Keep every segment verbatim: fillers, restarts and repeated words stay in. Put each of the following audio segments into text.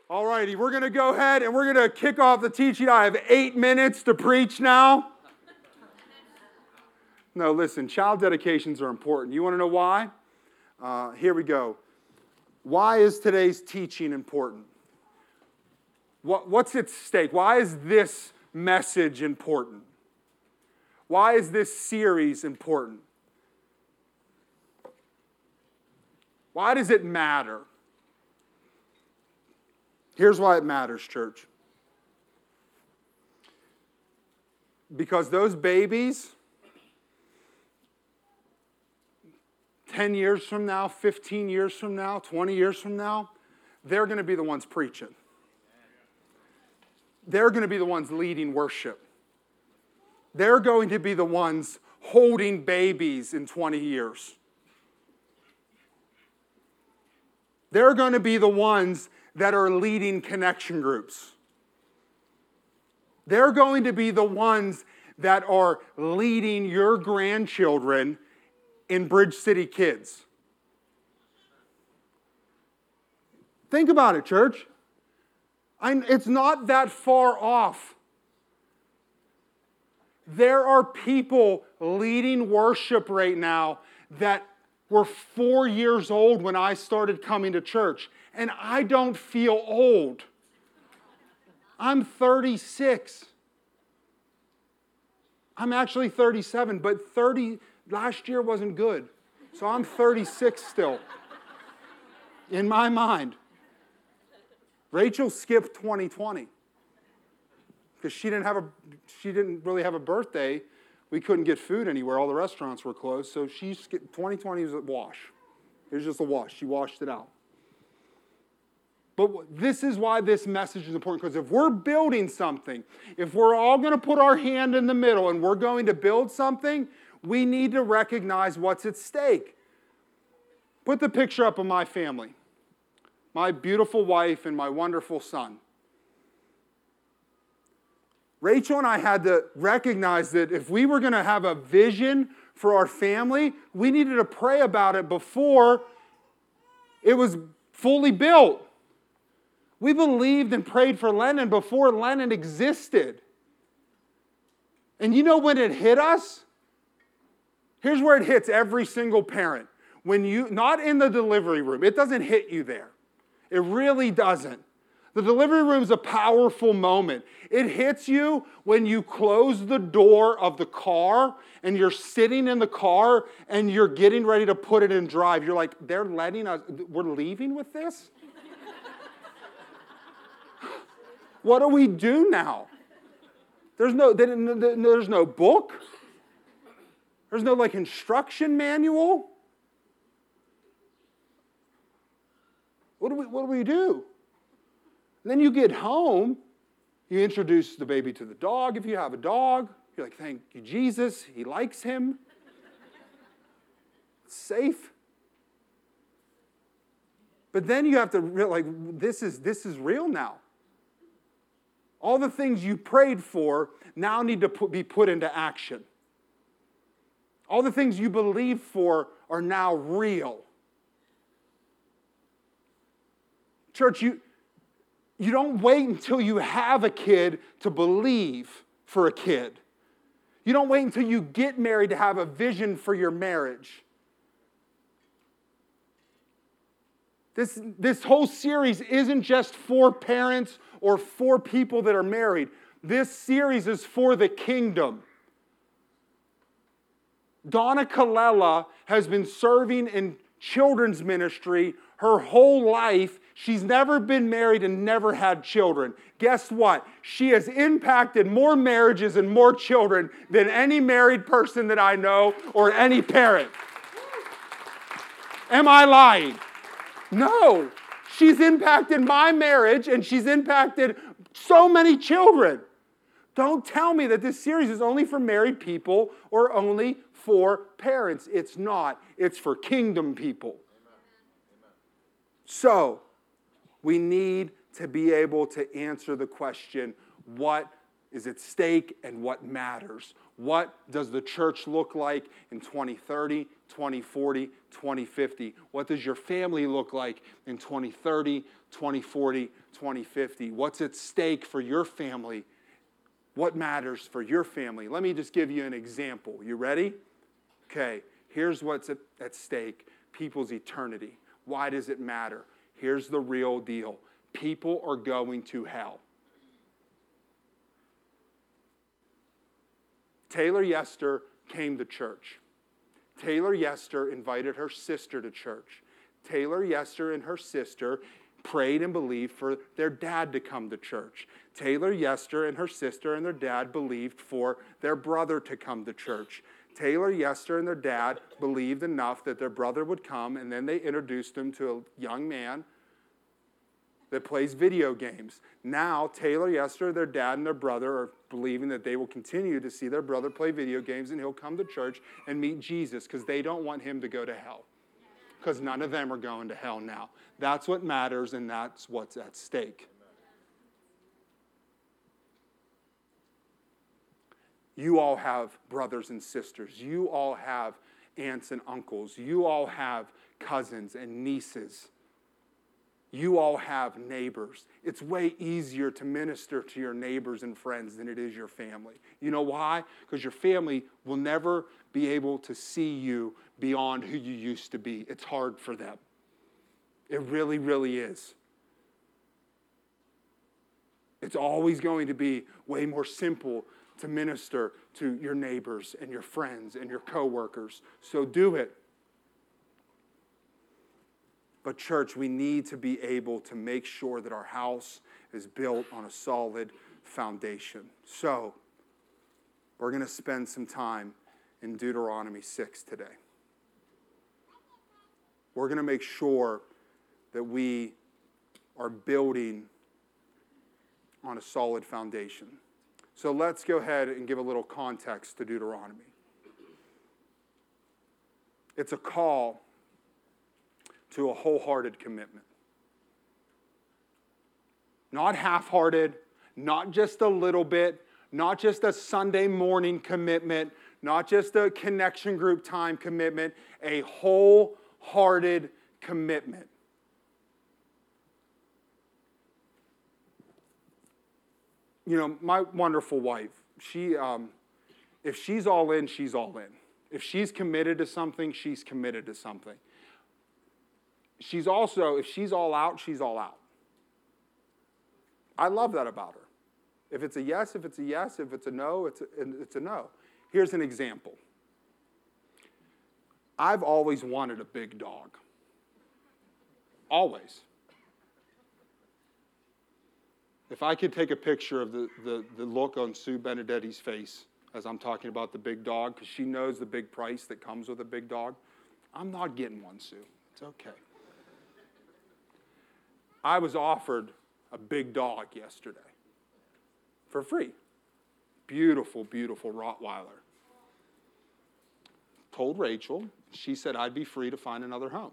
All righty, we're going to go ahead and we're going to kick off the teaching. I have eight minutes to preach now. No, listen, child dedications are important. You want to know why? Uh, here we go. Why is today's teaching important? What, what's at stake? Why is this message important? Why is this series important? Why does it matter? Here's why it matters, church. Because those babies, ten years from now, fifteen years from now, twenty years from now, they're going to be the ones preaching. They're going to be the ones leading worship. They're going to be the ones holding babies in twenty years. They're going to be the ones that are leading connection groups. They're going to be the ones that are leading your grandchildren in Bridge City Kids. Think about it, church. I, it's not that far off. There are people leading worship right now that were four years old when I started coming to church. And I don't feel old. I'm thirty-six. I'm actually thirty-seven, but thirty last year wasn't good. So I'm thirty-six still. In my mind. Rachel skipped twenty twenty. Because she didn't have a she didn't really have a birthday. We couldn't get food anywhere. All the restaurants were closed. So she skipped twenty twenty was a wash. It was just a wash. She washed it out. But this is why this message is important, because if we're building something, if we're all going to put our hand in the middle and we're going to build something, we need to recognize what's at stake. Put the picture up of my family. My beautiful wife and my wonderful son. Rachel and I had to recognize that if we were going to have a vision for our family, we needed to pray about it before it was fully built. We believed and prayed for Lennon before Lennon existed. And you know when it hit us? Here's where it hits every single parent. When you, not in the delivery room. It doesn't hit you there. It really doesn't. The delivery room is a powerful moment. It hits you when you close the door of the car and you're sitting in the car and you're getting ready to put it in drive. You're like, they're letting us, we're leaving with this? What do we do now? There's no, there's no book. There's no like instruction manual. What do we, what do we do? And then you get home, you introduce the baby to the dog if you have a dog. You're like, thank you, Jesus. He likes him. It's safe. But then you have to realize, like, this is, this is real now. All the things you prayed for now need to put, be put into action. All the things you believed for are now real. Church, you, you don't wait until you have a kid to believe for a kid. You don't wait until you get married to have a vision for your marriage. This, this whole series isn't just for parents or for people that are married. This series is for the kingdom. Donna Colella has been serving in children's ministry her whole life. She's never been married and never had children. Guess what? She has impacted more marriages and more children than any married person that I know or any parent. Am I lying? No. She's impacted my marriage and she's impacted so many children. Don't tell me that this series is only for married people or only for parents. It's not. It's for kingdom people. Amen. So, we need to be able to answer the question, what is at stake and what matters. What does the church look like in twenty thirty, twenty forty, twenty fifty? What does your family look like in twenty thirty, twenty forty, twenty fifty? What's at stake for your family? What matters for your family? Let me just give you an example. You ready? Okay, here's what's at, at stake. People's eternity. Why does it matter? Here's the real deal. People are going to hell. Taylor Yester came to church. Taylor Yester invited her sister to church. Taylor Yester and her sister prayed and believed for their dad to come to church. Taylor Yester and her sister and their dad believed for their brother to come to church. Taylor Yester and their dad believed enough that their brother would come, and then they introduced him to a young man that plays video games. Now, Taylor Yester, their dad, and their brother are believing that they will continue to see their brother play video games, and he'll come to church and meet Jesus because they don't want him to go to hell. Because none of them are going to hell now. That's what matters, and that's what's at stake. You all have brothers and sisters. You all have aunts and uncles. You all have cousins and nieces. You all have neighbors. It's way easier to minister to your neighbors and friends than it is your family. You know why? Because your family will never be able to see you beyond who you used to be. It's hard for them. It really, really is. It's always going to be way more simple to minister to your neighbors and your friends and your coworkers. So do it. But church, we need to be able to make sure that our house is built on a solid foundation. So, we're going to spend some time in Deuteronomy six today. We're going to make sure that we are building on a solid foundation. So let's go ahead and give a little context to Deuteronomy. It's a call to a wholehearted commitment. Not half-hearted, not just a little bit, not just a Sunday morning commitment, not just a connection group time commitment, a wholehearted commitment. You know, my wonderful wife, she, um, if she's all in, she's all in. If she's committed to something, she's committed to something. She's also, if she's all out, she's all out. I love that about her. If it's a yes, if it's a yes, if it's a no, it's a, it's a no. Here's an example. I've always wanted a big dog. Always. If I could take a picture of the, the, the look on Sue Benedetti's face as I'm talking about the big dog, because she knows the big price that comes with a big dog, I'm not getting one, Sue. It's okay. I was offered a big dog yesterday for free. Beautiful, beautiful Rottweiler. Told Rachel, she said I'd be free to find another home.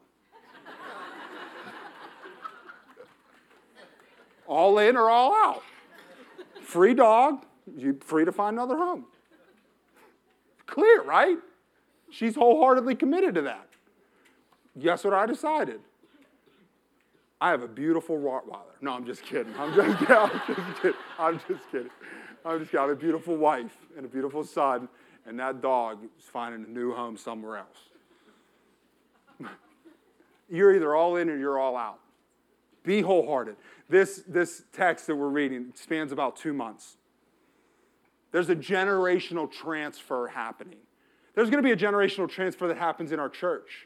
All in or all out. Free dog, you free to find another home. Clear, right? She's wholeheartedly committed to that. Guess what I decided? I have a beautiful Rottweiler. No, I'm just kidding. I'm just, kidding. I'm just kidding. I'm just kidding. I'm just kidding. I have a beautiful wife and a beautiful son, and that dog is finding a new home somewhere else. You're either all in or you're all out. Be wholehearted. This, this text that we're reading spans about two months. There's a generational transfer happening. There's going to be a generational transfer that happens in our church.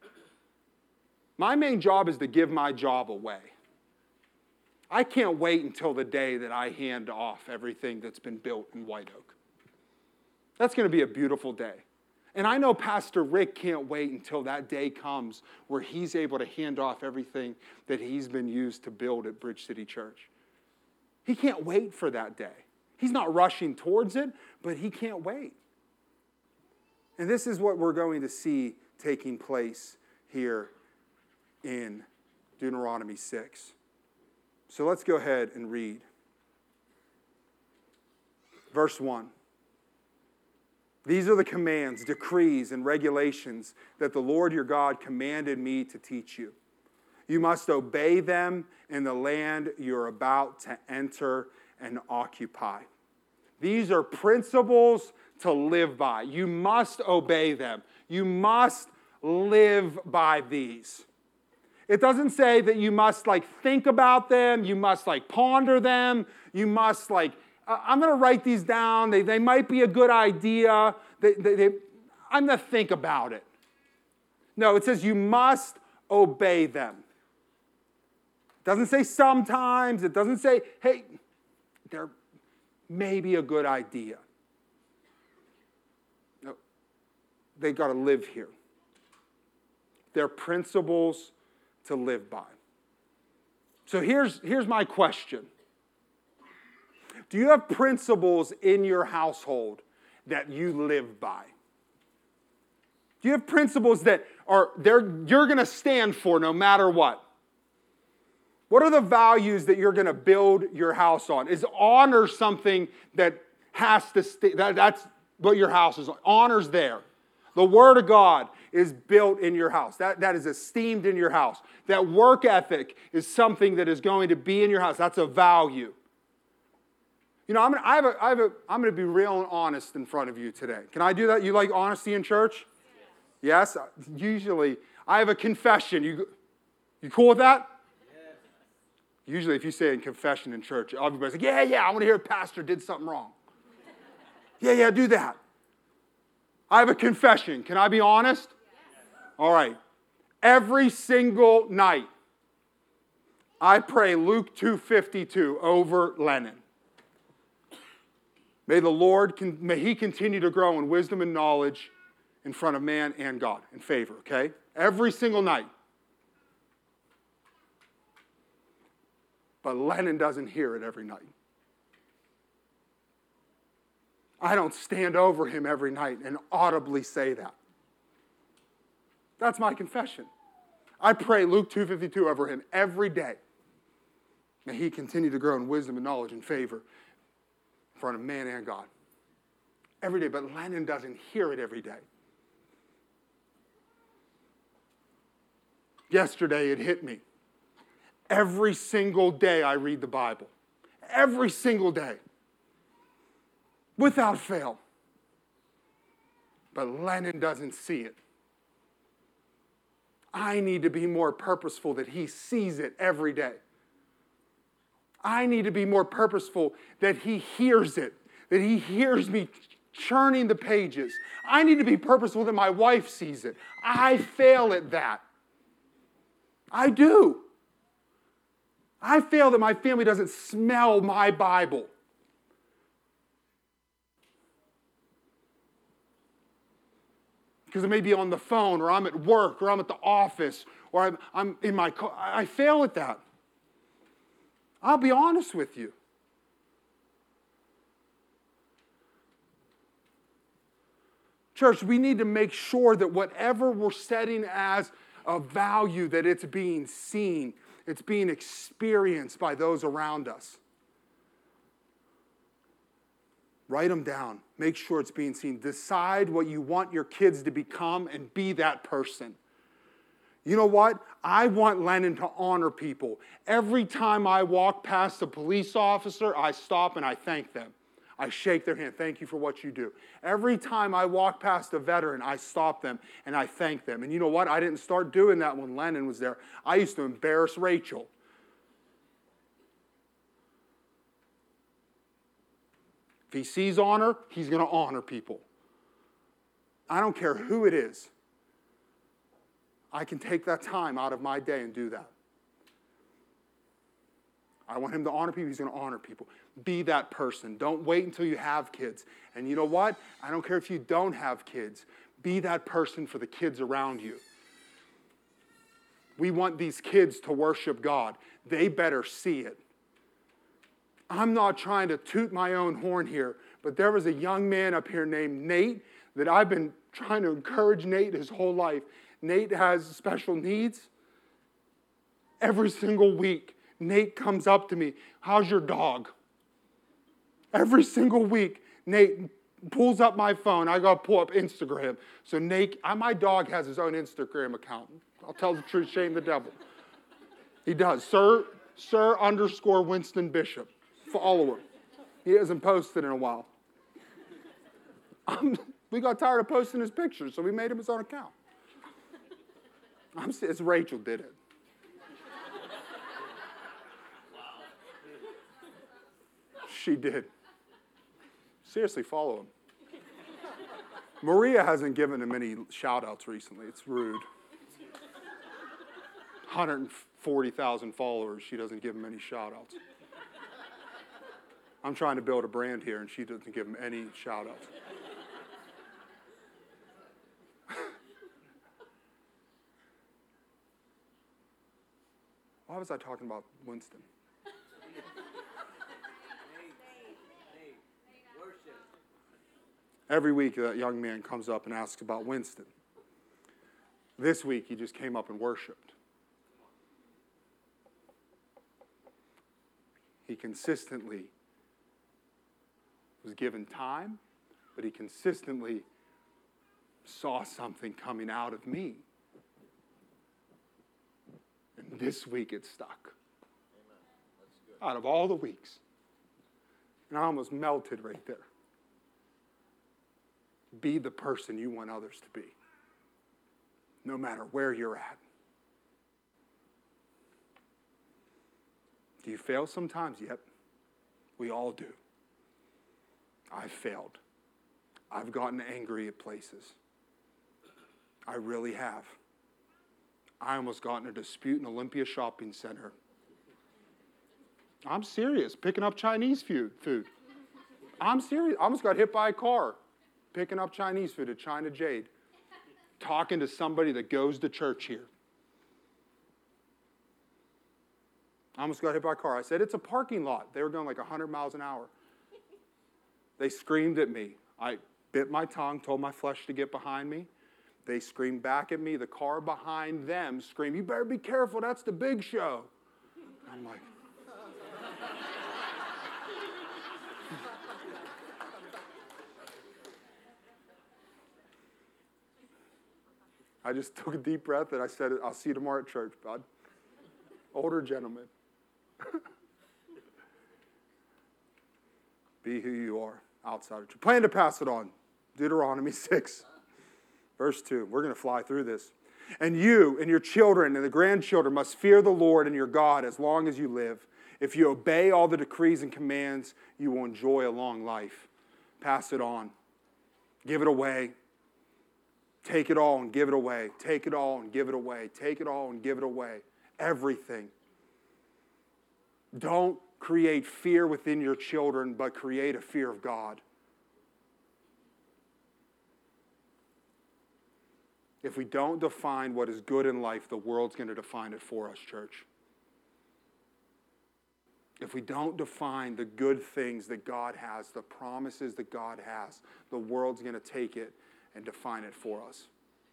My main job is to give my job away. I can't wait until the day that I hand off everything that's been built in White Oak. That's going to be a beautiful day. And I know Pastor Rick can't wait until that day comes where he's able to hand off everything that he's been used to build at Bridge City Church. He can't wait for that day. He's not rushing towards it, but he can't wait. And this is what we're going to see taking place here in Deuteronomy six. So let's go ahead and read. Verse one. These are the commands, decrees, and regulations that the Lord your God commanded me to teach you. You must obey them in the land you're about to enter and occupy. These are principles to live by. You must obey them. You must live by these. It doesn't say that you must like think about them, you must like ponder them, you must like, uh, I'm going to write these down, they, they might be a good idea, they, they, they, I'm going to think about it. No, it says you must obey them. It doesn't say sometimes, it doesn't say, hey, they're maybe a good idea. No, they got to live here. They're principles to live by. So here's, here's my question. Do you have principles in your household that you live by? Do you have principles that are they're, you're going to stand for no matter what? What are the values that you're going to build your house on? Is honor something that has to stay? That, that's what your house is on. Honor's there. The Word of God is built in your house. That, that is esteemed in your house. That work ethic is something that is going to be in your house. That's a value. You know, I'm gonna, I have a, I have a, I'm going to be real and honest in front of you today. Can I do that? You like honesty in church? Yes? yes? Usually, I have a confession. You, you cool with that? Yes. Usually, if you say a confession in church, everybody's like, yeah, yeah, I want to hear a pastor did something wrong. yeah, yeah, do that. I have a confession. Can I be honest? Yes. All right. Every single night, I pray Luke two fifty-two over Lennon. May the Lord, may he continue to grow in wisdom and knowledge in front of man and God, in favor, okay? Every single night. But Lennon doesn't hear it every night. I don't stand over him every night and audibly say that. That's my confession. I pray Luke two fifty-two over him every day. May he continue to grow in wisdom and knowledge and favor in front of man and God. Every day, but Lennon doesn't hear it every day. Yesterday, it hit me. Every single day I read the Bible. Every single day. Without fail. But Lennon doesn't see it. I need to be more purposeful that he sees it every day. I need to be more purposeful that he hears it, that he hears me churning the pages. I need to be purposeful that my wife sees it. I fail at that. I do. I fail that my family doesn't smell my Bible. Because I may be on the phone, or I'm at work, or I'm at the office, or I'm, I'm in my car. I fail at that. I'll be honest with you. Church, we need to make sure that whatever we're setting as a value, that it's being seen, it's being experienced by those around us. Write them down. Make sure it's being seen. Decide what you want your kids to become and be that person. You know what? I want Lennon to honor people. Every time I walk past a police officer, I stop and I thank them. I shake their hand. Thank you for what you do. Every time I walk past a veteran, I stop them and I thank them. And you know what? I didn't start doing that when Lennon was there. I used to embarrass Rachel. If he sees honor, he's going to honor people. I don't care who it is. I can take that time out of my day and do that. I want him to honor people. He's going to honor people. Be that person. Don't wait until you have kids. And you know what? I don't care if you don't have kids. Be that person for the kids around you. We want these kids to worship God. They better see it. I'm not trying to toot my own horn here, but there was a young man up here named Nate that I've been trying to encourage Nate his whole life. Nate has special needs. Every single week, Nate comes up to me, how's your dog? Every single week, Nate pulls up my phone. I got to pull up Instagram. So Nate, my dog has his own Instagram account. I'll tell the truth, shame the devil. He does. Sir, Sir underscore Winston Bishop. Follow him. He hasn't posted in a while. I'm, we got tired of posting his pictures, so we made him his own account. I'm, it's Rachel did it. She did. Seriously, follow him. Maria hasn't given him any shout-outs recently. It's rude. one hundred forty thousand followers. She doesn't give him any shout-outs. I'm trying to build a brand here, and she doesn't give him any shout-outs. Why was I talking about Winston? Every week, that young man comes up and asks about Winston. This week, he just came up and worshiped. He consistently was given time, but he consistently saw something coming out of me. And this week, it stuck. Amen. That's good. Out of all the weeks. And I almost melted right there. Be the person you want others to be, no matter where you're at. Do you fail sometimes? Yep. We all do. I've failed. I've gotten angry at places. I really have. I almost got in a dispute in Olympia Shopping Center. I'm serious. Picking up Chinese food. food. I'm serious. I almost got hit by a car. Picking up Chinese food at China Jade, talking to somebody that goes to church here. I almost got hit by a car. I said, it's a parking lot. They were going like one hundred miles an hour. They screamed at me. I bit my tongue, told my flesh to get behind me. They screamed back at me. The car behind them screamed, you better be careful, that's the big show. I'm like, I just took a deep breath and I said, I'll see you tomorrow at church, bud. Older gentleman. Be who you are outside of church. Plan to pass it on. Deuteronomy six, verse two. We're going to fly through this. And you and your children and the grandchildren must fear the Lord and your God as long as you live. If you obey all the decrees and commands, you will enjoy a long life. Pass it on. Give it away. Take it all and give it away. Take it all and give it away. Take it all and give it away. Everything. Don't create fear within your children, but create a fear of God. If we don't define what is good in life, the world's going to define it for us, church. If we don't define the good things that God has, the promises that God has, the world's going to take it and define it for us.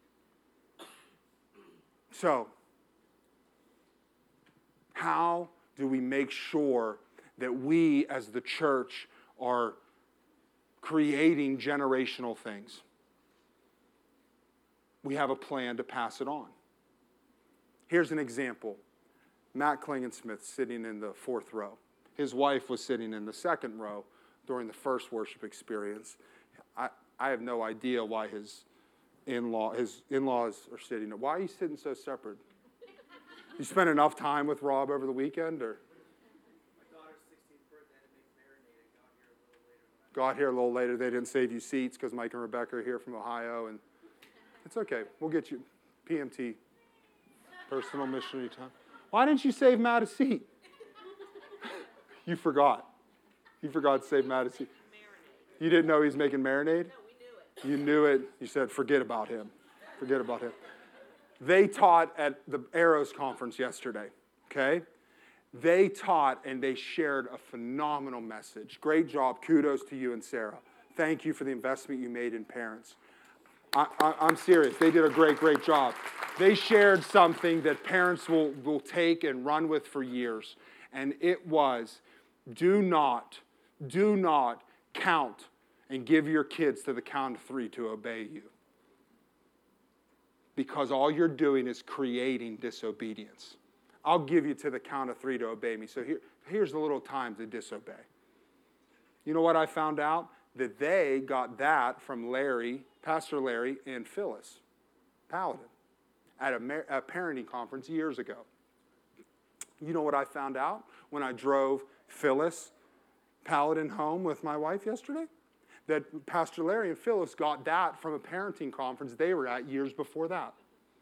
So, how do we make sure that we as the church are creating generational things? We have a plan to pass it on. Here's an example. Matt Klingensmith sitting in the fourth row. His wife was sitting in the second row during the first worship experience. I, I have no idea why his in-law, his in-laws are sitting there. Why are you sitting so separate? You spent enough time with Rob over the weekend, or? My daughter's sixteenth birthday had to make marinated. Got here a little later. They didn't save you seats because Mike and Rebecca are here from Ohio, and it's okay. We'll get you P M T, personal missionary time. Why didn't you save Matt a seat? You forgot. You forgot to save Matt a seat. You didn't know he was making marinade? No, we knew it. You knew it. You said, forget about him. Forget about him. They taught at the Arrows conference yesterday, okay? They taught and they shared a phenomenal message. Great job. Kudos to you and Sarah. Thank you for the investment you made in parents. I, I, I'm serious. They did a great, great job. They shared something that parents will, will take and run with for years. And it was, do not, do not count and give your kids to the count of three to obey you. Because all you're doing is creating disobedience. I'll give you to the count of three to obey me. So here, here's a little time to disobey. You know what I found out? That they got that from Larry, Pastor Larry, and Phyllis Paladin at a, mar- a parenting conference years ago. You know what I found out when I drove Phyllis Paladin home with my wife yesterday? That Pastor Larry and Phyllis got that from a parenting conference they were at years before that.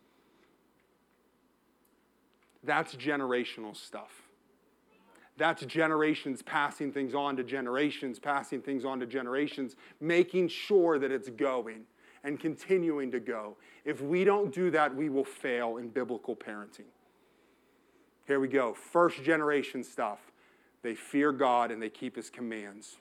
That's generational stuff. That's generations passing things on to generations, passing things on to generations, making sure that it's going and continuing to go. If we don't do that, we will fail in biblical parenting. Here we go. First generation stuff. They fear God and they keep his commands.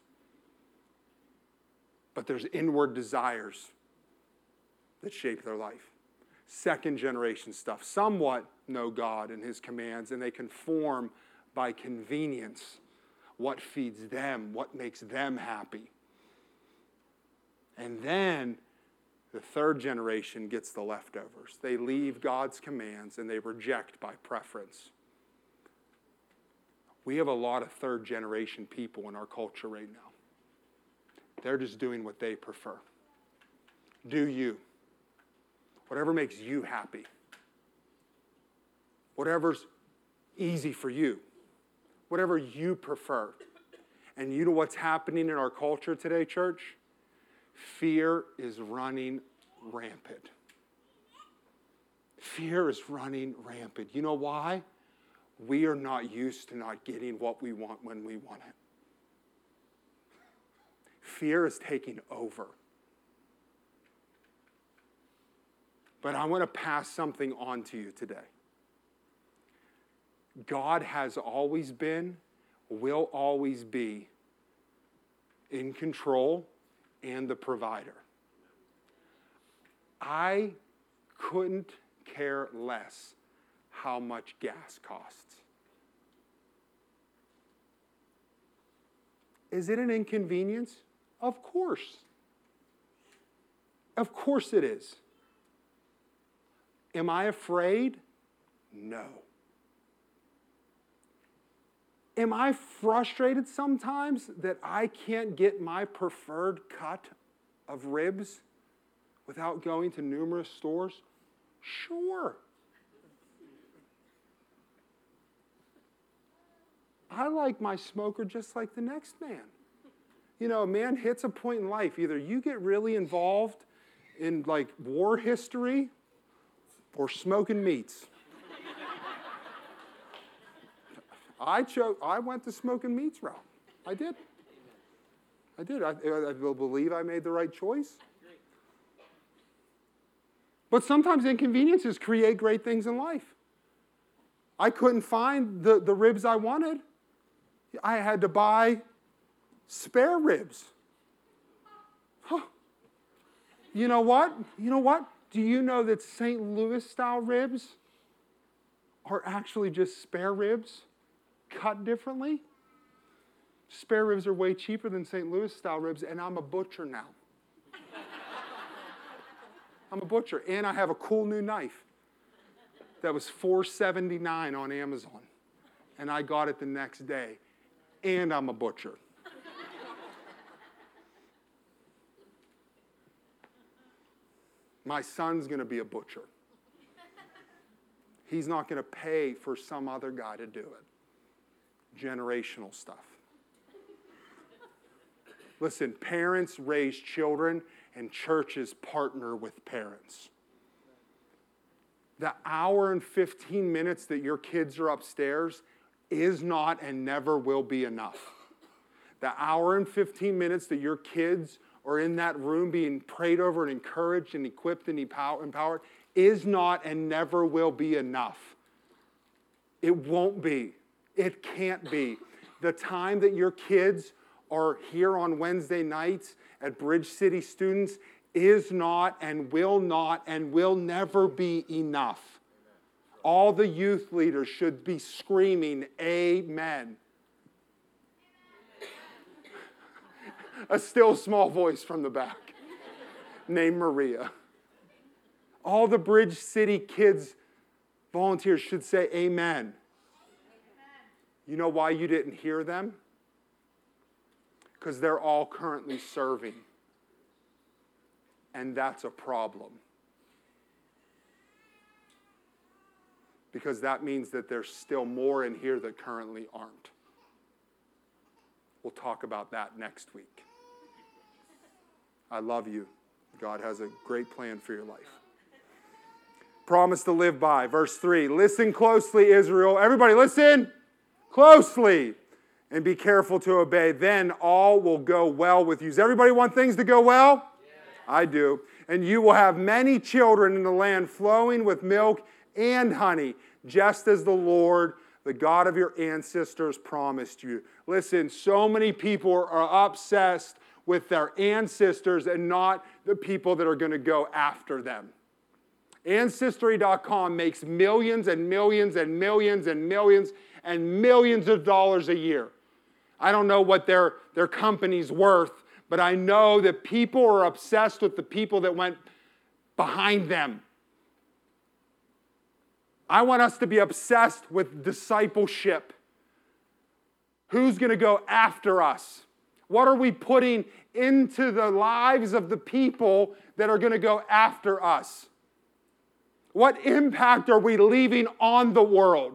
But there's inward desires that shape their life. Second generation stuff. Somewhat know God and his commands, and they conform by convenience. What feeds them, what makes them happy. And then the third generation gets the leftovers. They leave God's commands and they reject by preference. We have a lot of third generation people in our culture right now. They're just doing what they prefer. Do you. Whatever makes you happy. Whatever's easy for you. Whatever you prefer. And you know what's happening in our culture today, church? Fear is running rampant. Fear is running rampant. You know why? We are not used to not getting what we want when we want it. Fear is taking over. But I want to pass something on to you today. God has always been, will always be in control and the provider. I couldn't care less how much gas costs. Is it an inconvenience? Of course. Of course it is. Am I afraid? No. Am I frustrated sometimes that I can't get my preferred cut of ribs without going to numerous stores? Sure. I like my smoker just like the next man. You know, a man hits a point in life. Either you get really involved in like war history or smoking meats. I chose. I went the smoking meats route. I did. I did. I, I believe I made the right choice. But sometimes inconveniences create great things in life. I couldn't find the, the ribs I wanted. I had to buy spare ribs. Huh. You know what? You know what? Do you know that Saint Louis style ribs are actually just spare ribs cut differently? Spare ribs are way cheaper than Saint Louis style ribs, and I'm a butcher now. I'm a butcher, and I have a cool new knife that was four dollars and seventy-nine cents on Amazon, and I got it the next day, and I'm a butcher. My son's going to be a butcher. He's not going to pay for some other guy to do it. Generational stuff. Listen, parents raise children and churches partner with parents. The hour and fifteen minutes that your kids are upstairs is not and never will be enough. The hour and fifteen minutes that your kids are in that room being prayed over and encouraged and equipped and empowered is not and never will be enough. It won't be. It can't be. The time that your kids are here on Wednesday nights at Bridge City Students is not and will not and will never be enough. All the youth leaders should be screaming, amen. a still small voice from the back named Maria. All the Bridge City kids volunteers should say amen. You know why you didn't hear them? Because they're all currently serving. And that's a problem. Because that means that there's still more in here that currently aren't. We'll talk about that next week. I love you. God has a great plan for your life. Promise to live by. Verse three. Listen closely, Israel. Everybody listen closely. And be careful to obey. Then all will go well with you. Does everybody want things to go well? Yeah. I do. And you will have many children in the land flowing with milk and honey, just as the Lord, the God of your ancestors, promised you. Listen, so many people are obsessed with their ancestors and not the people that are going to go after them. Ancestry dot com makes millions and millions and millions and millions and millions of dollars a year. I don't know what their, their company's worth, but I know that people are obsessed with the people that went behind them. I want us to be obsessed with discipleship. Who's going to go after us? What are we putting into the lives of the people that are going to go after us? What impact are we leaving on the world?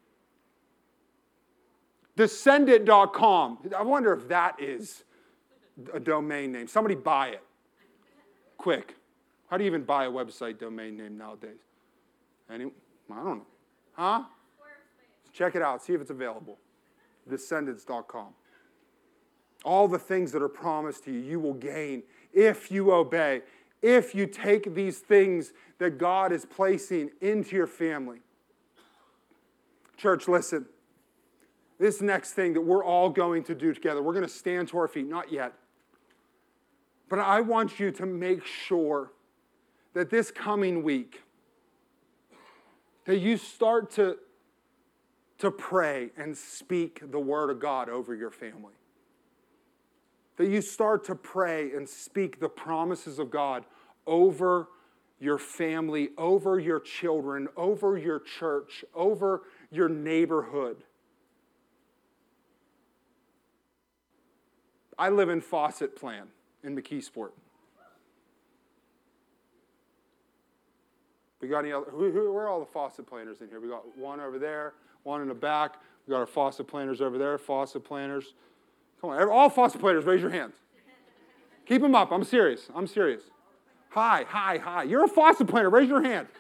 Descendant dot com. I wonder if that is a domain name. Somebody buy it. Quick. How do you even buy a website domain name nowadays? Any? I don't know. Huh? Check it out. See if it's available. Descendants dot com. All the things that are promised to you, you will gain if you obey. If you take these things that God is placing into your family. Church, listen. This next thing that we're all going to do together, we're going to stand to our feet. Not yet. But I want you to make sure that this coming week, that you start to, to pray and speak the word of God over your family. That you start to pray and speak the promises of God over your family, over your children, over your church, over your neighborhood. I live in Fawcett Plan in McKeesport. We got any other, who, who, where are all the Fawcett planners in here? We got one over there, one in the back. We got our Fawcett planners over there, Fawcett planners. Come on, all Fawcett planners, raise your hands. Keep them up, I'm serious, I'm serious. Hi, hi, hi. You're a Fawcett planner, raise your hand.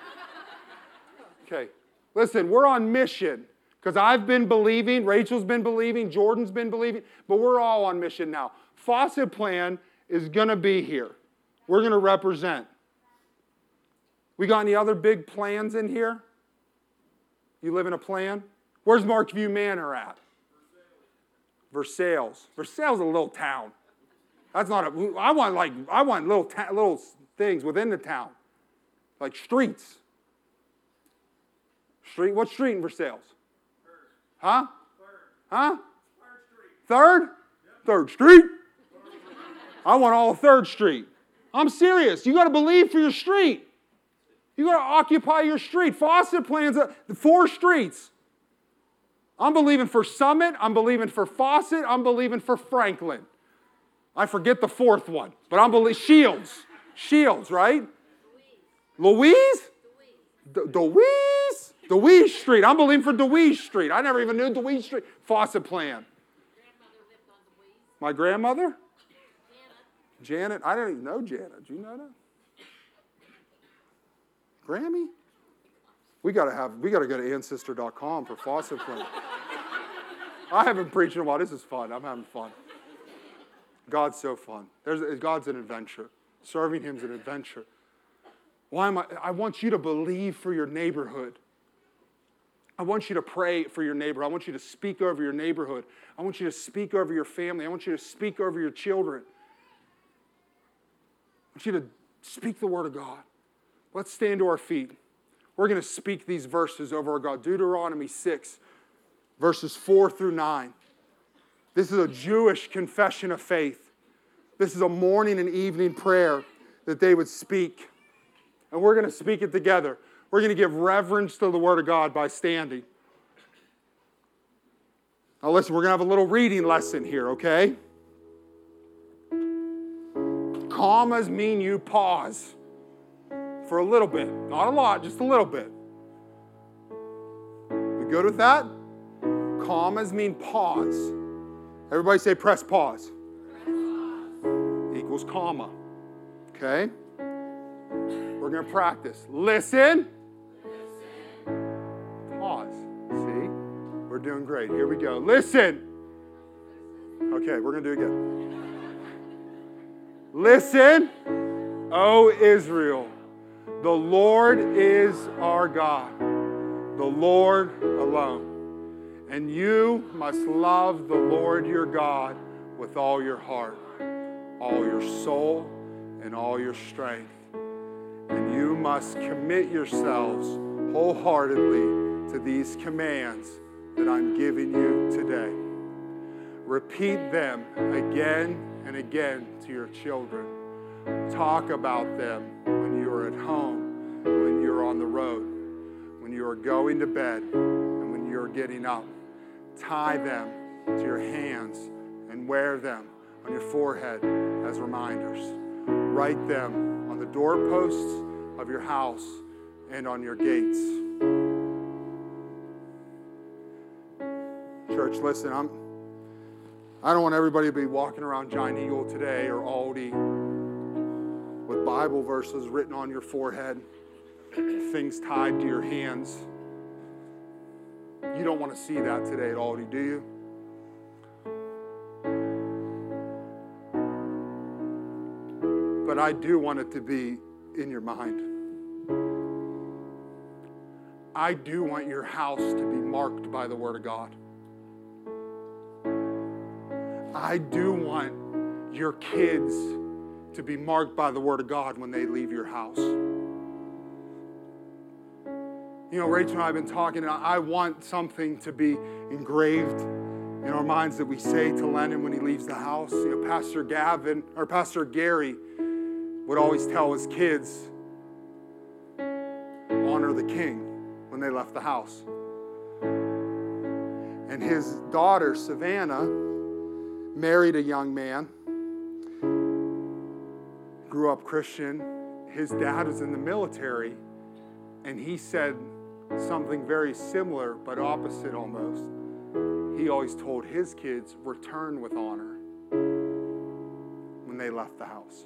Okay, listen, we're on mission. Because I've been believing, Rachel's been believing, Jordan's been believing, but we're all on mission now. Fawcett Plan is going to be here. We're going to represent. We got any other big plans in here? You live in a plan? Where's Markview Manor at? Versailles. Versailles is a little town. That's not a, I want like, I want little, ta- little things within the town. Like streets. Street, what street in Versailles? Huh? Third. Huh? Third Street. Third? Yep. Third Street? I want all of Third Street. I'm serious. You got to believe for your street. You got to occupy your street. Fawcett plans uh, four streets. I'm believing for Summit. I'm believing for Fawcett. I'm believing for Franklin. I forget the fourth one, but I'm believing Shields. Shields, right? Louise? Louise? Louise? DeWeese Street. I'm believing for DeWeese Street. I never even knew DeWeese Street. Fawcett Plan. Grandmother lived on DeWeese. My grandmother? Janet. Janet. I didn't even know Janet. Do you know that? Grammy? We gotta have. We gotta go to ancestor dot com for Fawcett Plan. I haven't preached in a while. This is fun. I'm having fun. God's so fun. There's God's an adventure. Serving Him is an adventure. Why am I? I want you to believe for your neighborhood. I want you to pray for your neighbor. I want you to speak over your neighborhood. I want you to speak over your family. I want you to speak over your children. I want you to speak the word of God. Let's stand to our feet. We're going to speak these verses over our God. Deuteronomy six, verses four through nine. This is a Jewish confession of faith. This is a morning and evening prayer that they would speak. And we're going to speak it together. We're going to give reverence to the Word of God by standing. Now listen, we're going to have a little reading lesson here, okay? Commas mean you pause for a little bit. Not a lot, just a little bit. We good with that? Commas mean pause. Everybody say press pause. Press pause. Equals comma. Okay? We're going to practice. Listen. Listen. Pause. See? We're doing great. Here we go. Listen. Okay, we're going to do it again. Listen, O Israel. The Lord is our God. The Lord alone. And you must love the Lord your God with all your heart, all your soul, and all your strength. And you must commit yourselves wholeheartedly to these commands that I'm giving you today. Repeat them again and again to your children. Talk about them when you are at home, when you're on the road, when you are going to bed, and when you're getting up. Tie them to your hands and wear them on your forehead as reminders. Write them on the doorposts of your house and on your gates. Church, listen, I'm, I don't want everybody to be walking around Giant Eagle today or Aldi with Bible verses written on your forehead, things tied to your hands. You don't want to see that today at Aldi, do you? But I do want it to be in your mind. I do want your house to be marked by the Word of God. I do want your kids to be marked by the Word of God when they leave your house. You know, Rachel and I have been talking, and I want something to be engraved in our minds that we say to Lennon when he leaves the house. You know, Pastor Gavin, or Pastor Gary would always tell his kids, honor the king when they left the house. And his daughter, Savannah, married a young man, grew up Christian. His dad was in the military, and he said something very similar, but opposite almost. He always told his kids, return with honor when they left the house.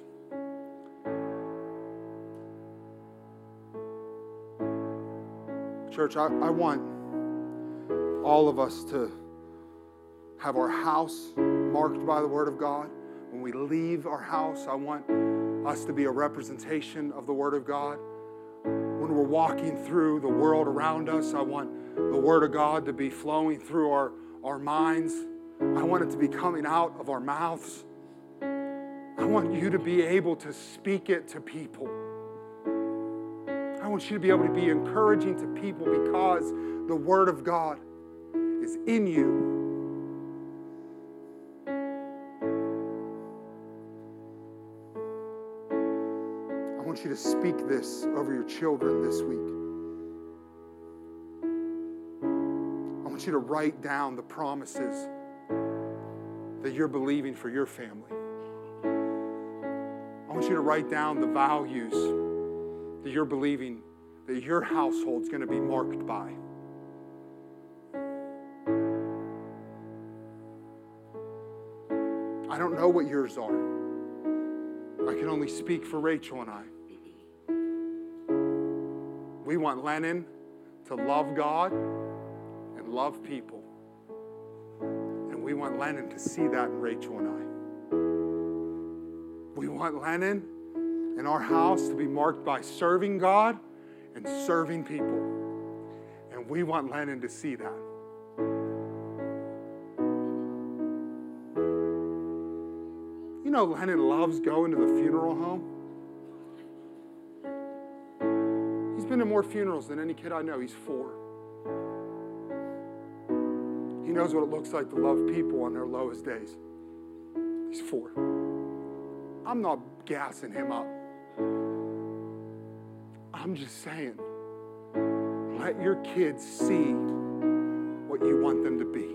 Church, I, I want all of us to have our house marked by the Word of God. When we leave our house, I want us to be a representation of the Word of God. When we're walking through the world around us, I want the Word of God to be flowing through our, our minds. I want it to be coming out of our mouths. I want you to be able to speak it to people. I want you to be able to be encouraging to people because the Word of God is in you. I want you to speak this over your children this week. I want you to write down the promises that you're believing for your family. I want you to write down the values that you're believing that your household's going to be marked by. I don't know what yours are. I can only speak for Rachel and I. We want Lennon to love God and love people. And we want Lennon to see that in Rachel and I. We want Lennon and our house to be marked by serving God and serving people. And we want Lennon to see that. You know, Lennon loves going to the funeral home. He's been to more funerals than any kid I know. He's four. He knows what it looks like to love people on their lowest days. He's four. I'm not gassing him up. I'm just saying, let your kids see what you want them to be.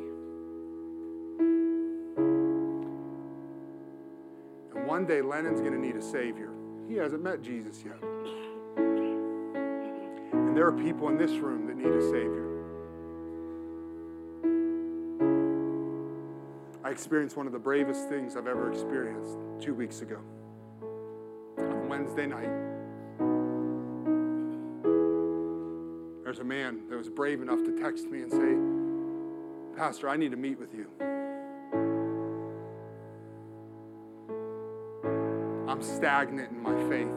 And one day, Lennon's going to need a Savior. He hasn't met Jesus yet. And there are people in this room that need a Savior. I experienced one of the bravest things I've ever experienced two weeks ago. On Wednesday night, there's a man that was brave enough to text me and say, Pastor, I need to meet with you. I'm stagnant in my faith.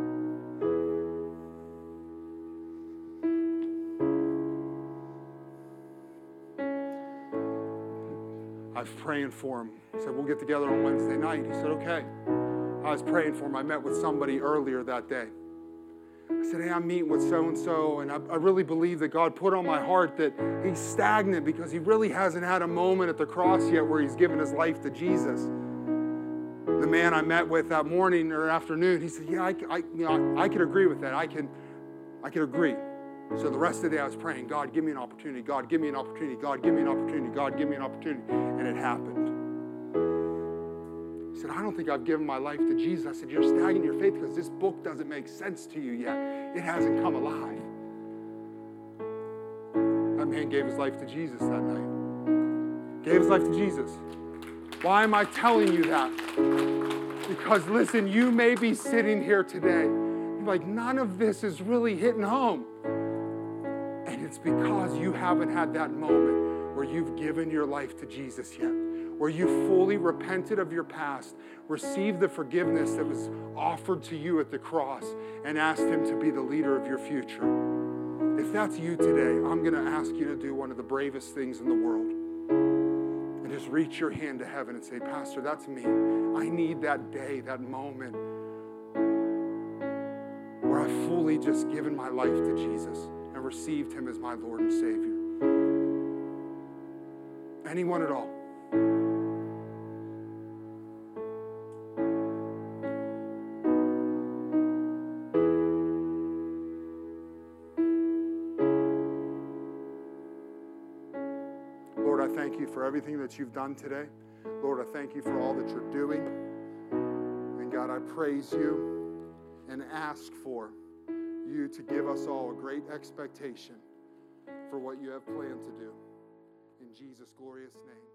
I was praying for him. He said, we'll get together on Wednesday night. He said, okay. I was praying for him. I met with somebody earlier that day. I said, hey, I'm meeting with so-and-so, and I, I really believe that God put on my heart that he's stagnant because he really hasn't had a moment at the cross yet where he's given his life to Jesus. The man I met with that morning or afternoon, he said, yeah, I, I, you know, I, I could agree with that. I can, I can agree. So the rest of the day I was praying, God, give me an opportunity. God, give me an opportunity. God, give me an opportunity. God, give me an opportunity. And it happened. He said, I don't think I've given my life to Jesus. I said, you're stagnant in your faith because this book doesn't make sense to you yet. It hasn't come alive. That man gave his life to Jesus that night. Gave his life to Jesus. Why am I telling you that? Because listen, you may be sitting here today. You're like, none of this is really hitting home. And it's because you haven't had that moment where you've given your life to Jesus yet, where you fully repented of your past, received the forgiveness that was offered to you at the cross, and asked him to be the leader of your future. If that's you today, I'm going to ask you to do one of the bravest things in the world. And just reach your hand to heaven and say, Pastor, that's me. I need that day, that moment where I've fully just given my life to Jesus and received him as my Lord and Savior. Anyone at all? Lord, I thank you for everything that you've done today. Lord, I thank you for all that you're doing. And God, I praise you and ask for you to give us all a great expectation for what you have planned to do. In Jesus' glorious name.